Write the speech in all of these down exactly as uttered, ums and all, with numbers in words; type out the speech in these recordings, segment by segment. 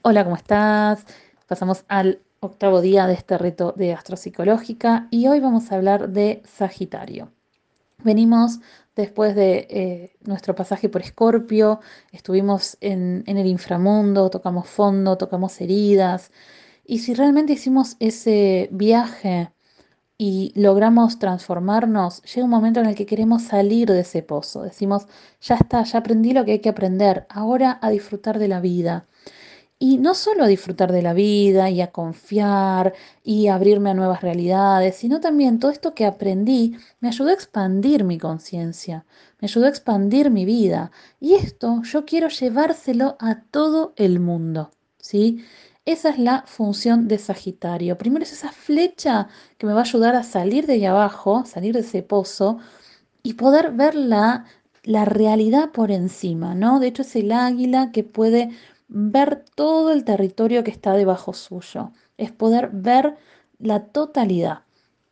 Hola, ¿cómo estás? Pasamos al octavo día de este reto de astropsicológica y hoy vamos a hablar de Sagitario. Venimos después de eh, nuestro pasaje por Escorpio, estuvimos en, en el inframundo, tocamos fondo, tocamos heridas y si realmente hicimos ese viaje y logramos transformarnos, llega un momento en el que queremos salir de ese pozo. Decimos, ya está, ya aprendí lo que hay que aprender, ahora a disfrutar de la vida. Y no solo a disfrutar de la vida y a confiar y a abrirme a nuevas realidades, sino también todo esto que aprendí me ayudó a expandir mi conciencia, me ayudó a expandir mi vida. Y esto yo quiero llevárselo a todo el mundo, ¿sí? Esa es la función de Sagitario. Primero es esa flecha que me va a ayudar a salir de ahí abajo, salir de ese pozo y poder ver la, la realidad por encima, ¿no? De hecho, es el águila que puede ver todo el territorio que está debajo suyo, es poder ver la totalidad.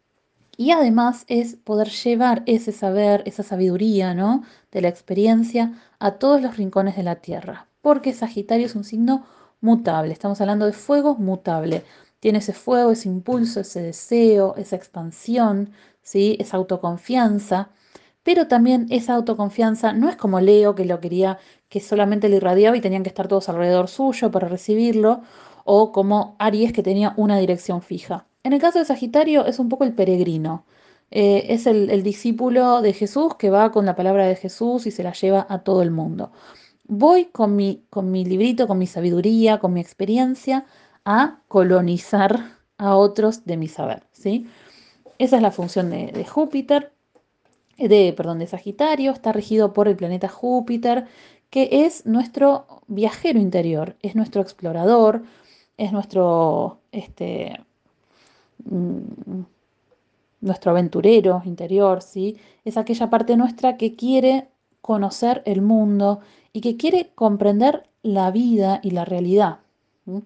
Y además es poder llevar ese saber, esa sabiduría, ¿no? De la experiencia a todos los rincones de la Tierra. Porque Sagitario es un signo mutable. Estamos hablando de fuego mutable. Tiene ese fuego, ese impulso, ese deseo, esa expansión, ¿sí? Esa autoconfianza. Pero también esa autoconfianza no es como Leo, que lo quería, que solamente le irradiaba y tenían que estar todos alrededor suyo para recibirlo, o como Aries, que tenía una dirección fija. En el caso de Sagitario es un poco el peregrino. Eh, es el, el discípulo de Jesús que va con la palabra de Jesús y se la lleva a todo el mundo. Voy con mi, con mi librito, con mi sabiduría, con mi experiencia, a colonizar a otros de mi saber, ¿sí? Esa es la función de, de Júpiter, de, perdón, de Sagitario. Está regido por el planeta Júpiter, que es nuestro viajero interior, es nuestro explorador, es nuestro, este, mm, nuestro aventurero interior, ¿sí? Es aquella parte nuestra que quiere conocer el mundo y que quiere comprender la vida y la realidad. ¿Sí?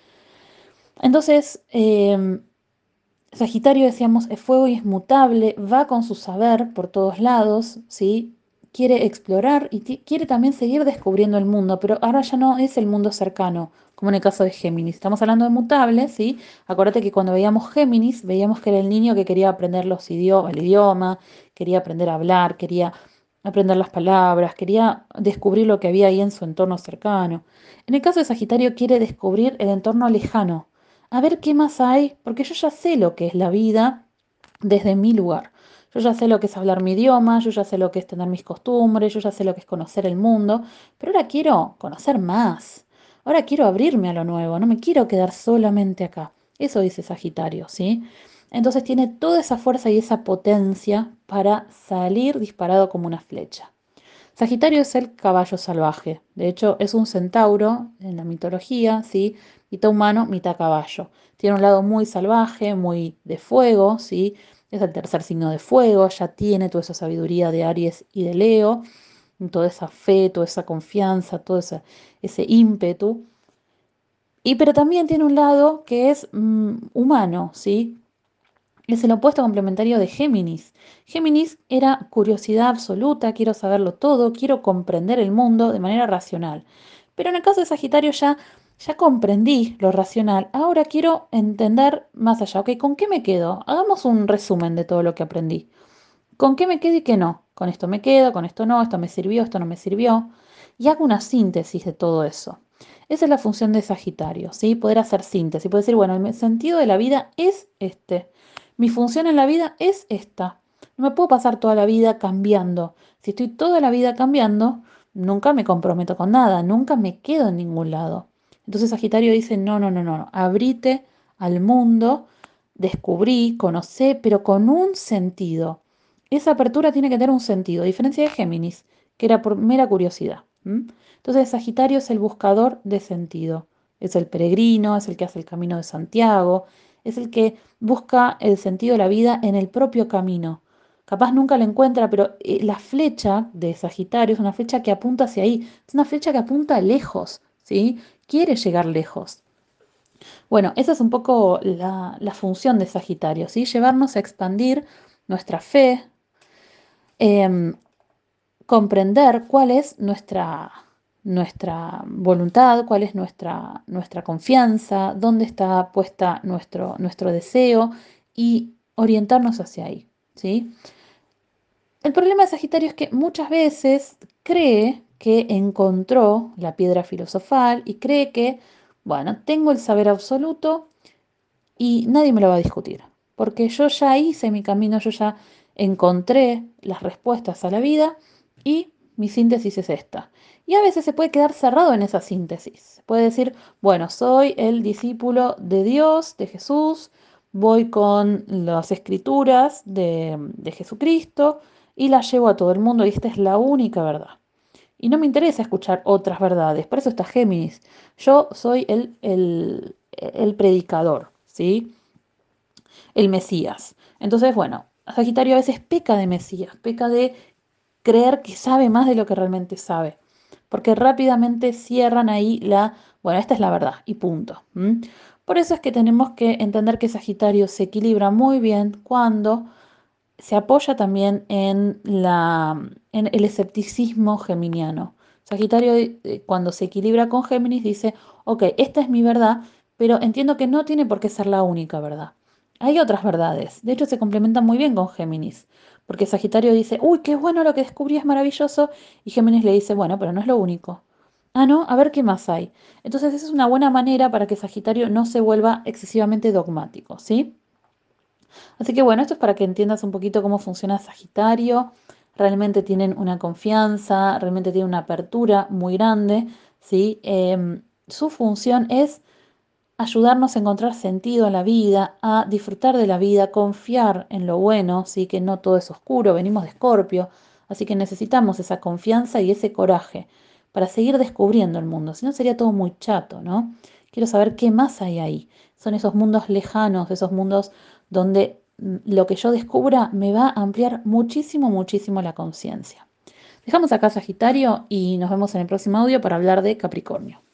Entonces, eh, Sagitario, decíamos, es fuego y es mutable, va con su saber por todos lados, ¿sí? Quiere explorar y quiere también seguir descubriendo el mundo, pero ahora ya no es el mundo cercano, como en el caso de Géminis. Estamos hablando de mutables, ¿sí? Acuérdate que cuando veíamos Géminis, veíamos que era el niño que quería aprender los idioma, el idioma, quería aprender a hablar, quería aprender las palabras, quería descubrir lo que había ahí en su entorno cercano. En el caso de Sagitario, quiere descubrir el entorno lejano, a ver qué más hay, porque yo ya sé lo que es la vida desde mi lugar. Yo ya sé lo que es hablar mi idioma, yo ya sé lo que es tener mis costumbres, yo ya sé lo que es conocer el mundo, pero ahora quiero conocer más. Ahora quiero abrirme a lo nuevo, no me quiero quedar solamente acá. Eso dice Sagitario, ¿sí? Entonces tiene toda esa fuerza y esa potencia para salir disparado como una flecha. Sagitario es el caballo salvaje. De hecho, es un centauro en la mitología, ¿sí? Mitad humano, mitad caballo. Tiene un lado muy salvaje, muy de fuego, ¿sí? Es el tercer signo de fuego, ya tiene toda esa sabiduría de Aries y de Leo, toda esa fe, toda esa confianza, todo ese, ese ímpetu. Y pero también tiene un lado que es mm, humano, ¿sí? Es el opuesto complementario de Géminis. Géminis era curiosidad absoluta, quiero saberlo todo, quiero comprender el mundo de manera racional. Pero en el caso de Sagitario ya, ya comprendí lo racional, ahora quiero entender más allá. Ok, ¿con qué me quedo? Hagamos un resumen de todo lo que aprendí. ¿Con qué me quedo y qué no? Con esto me quedo, con esto no, esto me sirvió, esto no me sirvió. Y hago una síntesis de todo eso. Esa es la función de Sagitario, ¿sí? Poder hacer síntesis, poder decir, bueno, el sentido de la vida es este. Mi función en la vida es esta. No me puedo pasar toda la vida cambiando. Si estoy toda la vida cambiando, nunca me comprometo con nada, nunca me quedo en ningún lado. Entonces Sagitario dice, no, no, no, no, no. Abrite al mundo, descubrí, conocé, pero con un sentido. Esa apertura tiene que tener un sentido, a diferencia de Géminis, que era por mera curiosidad. ¿M? Entonces Sagitario es el buscador de sentido, es el peregrino, es el que hace el camino de Santiago, es el que busca el sentido de la vida en el propio camino. Capaz nunca lo encuentra, pero eh, la flecha de Sagitario es una flecha que apunta hacia ahí, es una flecha que apunta lejos, ¿sí? Quiere llegar lejos. Bueno, esa es un poco la, la función de Sagitario, ¿sí? Llevarnos a expandir nuestra fe, em, comprender cuál es nuestra, nuestra voluntad, cuál es nuestra, nuestra confianza, dónde está puesta nuestro, nuestro deseo y orientarnos hacia ahí, ¿sí? El problema de Sagitario es que muchas veces cree que encontró la piedra filosofal y cree que, bueno, tengo el saber absoluto y nadie me lo va a discutir, porque yo ya hice mi camino, yo ya encontré las respuestas a la vida y mi síntesis es esta. Y a veces se puede quedar cerrado en esa síntesis. Puede decir, bueno, soy el discípulo de Dios, de Jesús, voy con las escrituras de, de Jesucristo y las llevo a todo el mundo y esta es la única verdad. Y no me interesa escuchar otras verdades, por eso está Géminis. Yo soy el, el, el predicador, ¿sí? El Mesías. Entonces, bueno, Sagitario a veces peca de Mesías, peca de creer que sabe más de lo que realmente sabe, porque rápidamente cierran ahí la, bueno, esta es la verdad y punto. ¿m? Por eso es que tenemos que entender que Sagitario se equilibra muy bien cuando se apoya también en, la, en el escepticismo geminiano. Sagitario, eh, cuando se equilibra con Géminis, dice, ok, esta es mi verdad, pero entiendo que no tiene por qué ser la única verdad. Hay otras verdades. De hecho, se complementan muy bien con Géminis, porque Sagitario dice, uy, qué bueno lo que descubrí, es maravilloso, y Géminis le dice, bueno, pero no es lo único. Ah, no, a ver qué más hay. Entonces, esa es una buena manera para que Sagitario no se vuelva excesivamente dogmático, ¿sí? Así que bueno, esto es para que entiendas un poquito cómo funciona Sagitario. Realmente tienen una confianza, realmente tienen una apertura muy grande, ¿sí? Em, su función es ayudarnos a encontrar sentido en la vida, a disfrutar de la vida, confiar en lo bueno, ¿sí? Que no todo es oscuro, venimos de Escorpio, así que necesitamos esa confianza y ese coraje para seguir descubriendo el mundo, si no sería todo muy chato, ¿no? Quiero saber qué más hay ahí. Son esos mundos lejanos, esos mundos donde mm, lo que yo descubra me va a ampliar muchísimo, muchísimo la conciencia. Dejamos acá Sagitario y nos vemos en el próximo audio para hablar de Capricornio.